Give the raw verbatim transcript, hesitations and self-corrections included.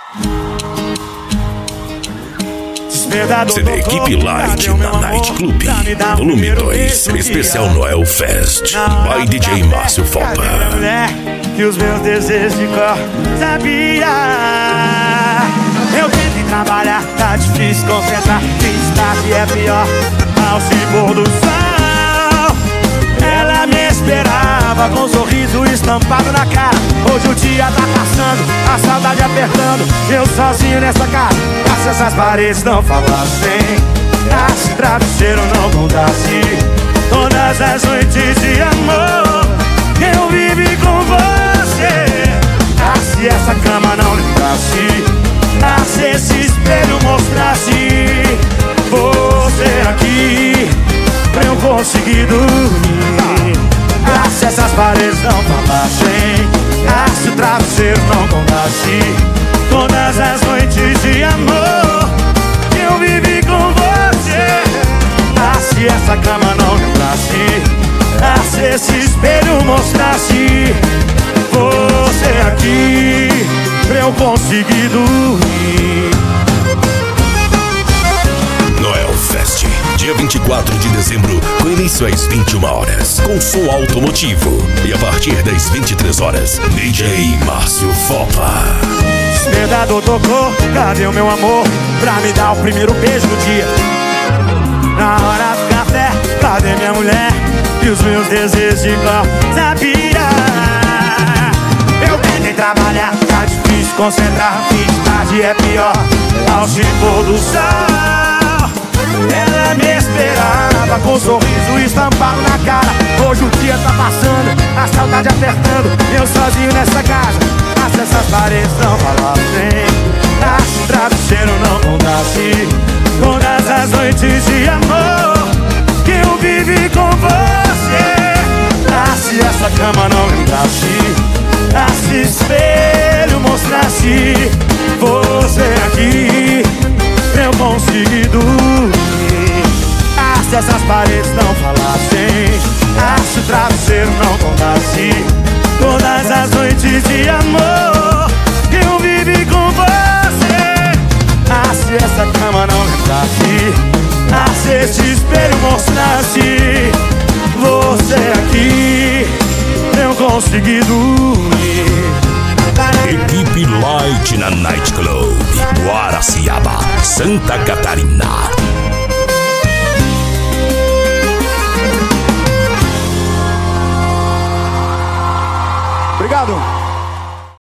C D Equipe Light na Night Club, volume dois, especial Noel Fest, by D J Márcio Fopa. Que os meus desejos de cor sabia. Eu tento trabalhar, tá difícil concentrar. Fiz tarde é pior, ao se pôr do sol. Ela me esperava com um sorriso estampado na cara. Hoje o dia tá passando, a saudade apertando. Eu sozinho nessa casa, se essas paredes não falassem, se travesseiro não contasse todas as noites de amor que eu vivi com você. Ah, se essa cama não lembrasse, ah, se esse espelho mostrasse você aqui pra eu conseguir dormir. Ah, se essas paredes não falassem, ah, se o travesseiro não contasse todas as noites de amor que eu vivi com você. Ah, se essa cama não lembrasse, ah, se esse espelho mostrasse você aqui pra eu conseguir dormir. Noel Fest, dia vinte e quatro de dezembro, com início às vinte e uma horas, com som automotivo. E a partir das vinte e três horas, D J Márcio Fopa. Despertador tocou, cadê o meu amor pra me dar o primeiro beijo do dia? Na hora do café, cadê minha mulher e os meus desejos de cor sabia? Eu tentei trabalhar, tá difícil concentrar. Fiz tarde é pior, ao se pôr do sol. Ela me esperava com um sorriso estampado na cara. Hoje o dia tá passando, a saudade apertando. Eu sozinho nessa casa, ah, se essas paredes não falassem, ah, se o travesseiro não contasse todas as noites de amor que eu vivi com você. Ah, se essa cama não lembrasse, ah, se o espelho mostrasse você aqui pra eu conseguir dormir. Ah, se essas paredes não falassem, ah, se o travesseiro não contasse todas as noites de amor que eu vivi com você. Ah, se essa cama não lembrasse, ah, se esse espelho mostrasse você aqui pra eu conseguir dormir. Equipe Light na Night Club, Guaraciaba, Santa Catarina. Obrigado.